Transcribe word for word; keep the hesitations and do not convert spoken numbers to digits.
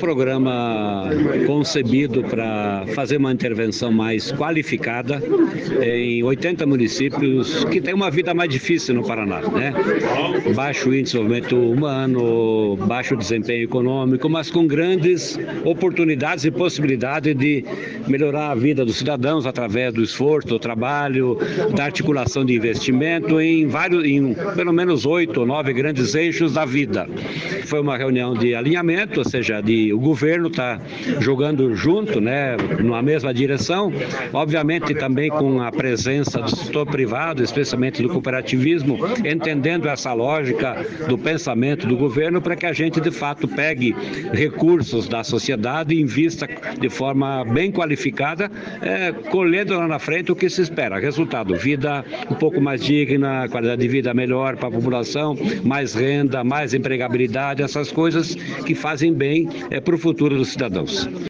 programa concebido para fazer uma intervenção mais qualificada em oitenta municípios que têm uma vida mais difícil no Paraná, né? Baixo índice de desenvolvimento humano, baixo desempenho econômico, mas com grandes oportunidades e possibilidade de melhorar a vida dos cidadãos através do esforço, do trabalho, da articulação de investimento em vários, em pelo menos oito ou nove grandes eixos da vida. Foi uma reunião de alinhamento, ou seja, de, o governo está jogando junto, né, numa mesma direção, obviamente também com a presença do setor privado, especialmente do cooperativismo, entendendo essa lógica do pensamento do governo para que a gente de fato pegue recursos da sociedade e invista de forma bem qualificada, é, colhendo lá na frente o que se espera. Resultado, vida um pouco mais digna, qualidade de vida melhor para a população, mais renda, mais empregabilidade, essas coisas que fazem bem é, para o futuro dos cidadãos.